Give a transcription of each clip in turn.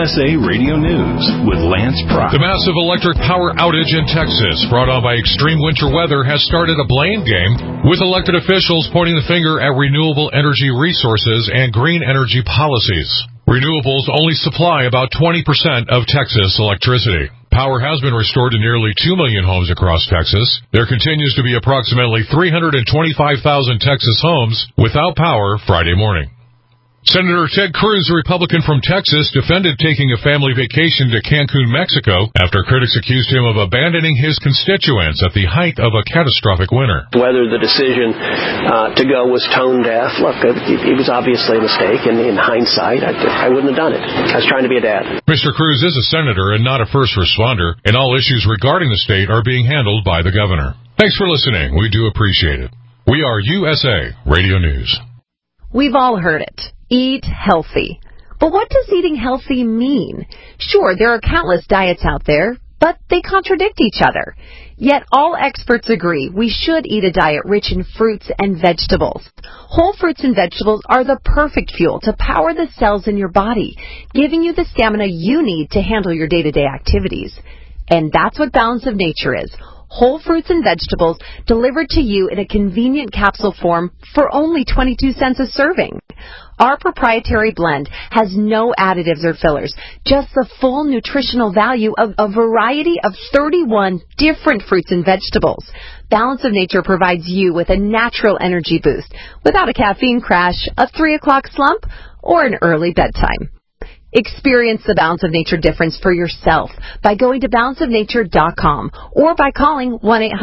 USA Radio News with Lance Pry. The massive electric power outage in Texas, brought on by extreme winter weather, has started a blame game, with elected officials pointing the finger at renewable energy resources and green energy policies. Renewables only supply about 20% of Texas electricity. Power has been restored to nearly 2 million homes across Texas. There continues to be approximately 325,000 Texas homes without power Friday morning. Senator Ted Cruz, a Republican from Texas, defended taking a family vacation to Cancun, Mexico, after critics accused him of abandoning his constituents at the height of a catastrophic winter. Whether the decision to go was tone deaf, look, it was obviously a mistake, and in hindsight, I wouldn't have done it. I was trying to be a dad. Mr. Cruz is a senator and not a first responder, and all issues regarding the state are being handled by the governor. Thanks for listening. We do appreciate it. We are USA Radio News. We've all heard it. Eat healthy. But what does eating healthy mean? Sure, there are countless diets out there, but they contradict each other. Yet all experts agree we should eat a diet rich in fruits and vegetables. Whole fruits and vegetables are the perfect fuel to power the cells in your body, giving you the stamina you need to handle your day-to-day activities. And that's what Balance of Nature is. Whole fruits and vegetables delivered to you in a convenient capsule form for only 22 cents a serving. Our proprietary blend has no additives or fillers, just the full nutritional value of a variety of 31 different fruits and vegetables. Balance of Nature provides you with a natural energy boost without a caffeine crash, a 3 o'clock slump, or an early bedtime. Experience the Balance of Nature difference for yourself by going to balanceofnature.com or by calling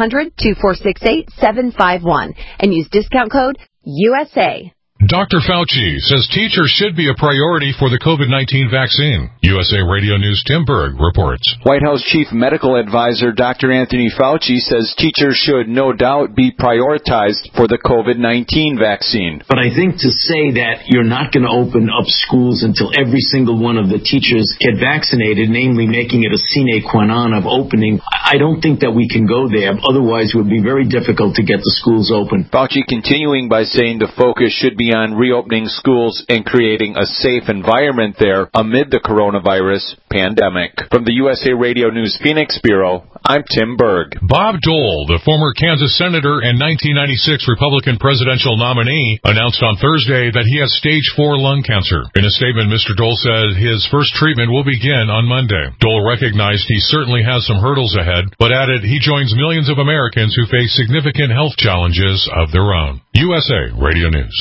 1-800-2468-751 and use discount code USA. Dr. Fauci says teachers should be a priority for the COVID-19 vaccine. USA Radio News' Tim Berg reports. White House Chief Medical Advisor Dr. Anthony Fauci says teachers should no doubt be prioritized for the COVID-19 vaccine. But I think to say that you're not going to open up schools until every single one of the teachers get vaccinated, namely making it a sine qua non of opening, I don't think that we can go there. Otherwise, it would be very difficult to get the schools open. Fauci continuing by saying the focus should be on reopening schools and creating a safe environment there amid the coronavirus pandemic. From the USA Radio News Phoenix Bureau, I'm Tim Berg. Bob Dole, the former Kansas senator and 1996 Republican presidential nominee, announced on Thursday that he has stage 4 lung cancer. In a statement, Mr. Dole said his first treatment will begin on Monday. Dole recognized he certainly has some hurdles ahead, but added he joins millions of Americans who face significant health challenges of their own. USA Radio News.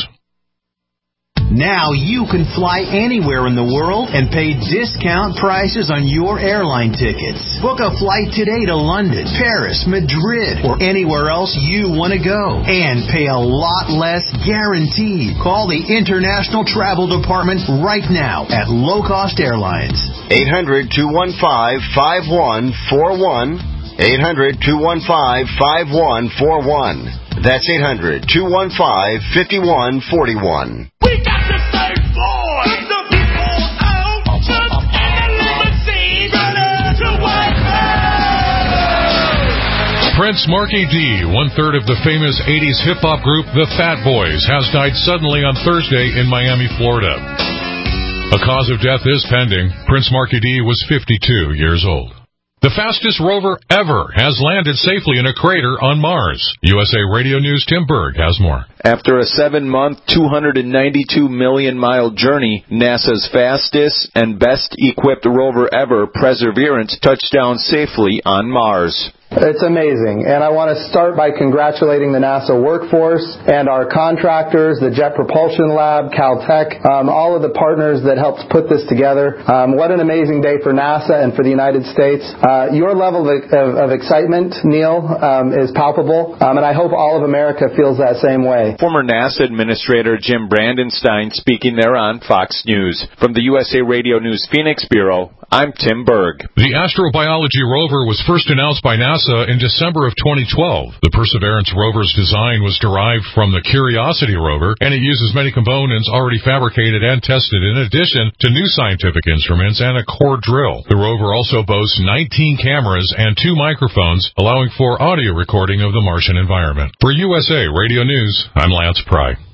Now you can fly anywhere in the world and pay discount prices on your airline tickets. Book a flight today to London, Paris, Madrid, or anywhere else you want to go. And pay a lot less guaranteed. Call the International Travel Department right now at Low Cost Airlines. 800-215-5141. 800-215-5141. That's 800-215-5141. We got the third boy! Put the people out! Jump in the limousine! Ready to White House! Prince Marky D, one-third of the famous 80s hip-hop group The Fat Boys, has died suddenly on Thursday in Miami, Florida. A cause of death is pending. Prince Marky D was 52 years old. The fastest rover ever has landed safely in a crater on Mars. USA Radio News' Tim Berg has more. After a 7-month, 292-million-mile journey, NASA's fastest and best-equipped rover ever, Perseverance, touched down safely on Mars. It's amazing, and I want to start by congratulating the NASA workforce and our contractors, the Jet Propulsion Lab, Caltech, all of the partners that helped put this together. What an amazing day for NASA and for the United States. Your level of excitement, Neil, is palpable, and I hope all of America feels that same way. Former NASA Administrator Jim Brandenstein speaking there on Fox News. From the USA Radio News Phoenix Bureau, I'm Tim Berg. The astrobiology rover was first announced by NASA in December of 2012. The Perseverance rover's design was derived from the Curiosity rover, and it uses many components already fabricated and tested in addition to new scientific instruments and a core drill. The rover also boasts 19 cameras and 2 microphones, allowing for audio recording of the Martian environment. For USA Radio News, I'm Lance Pry.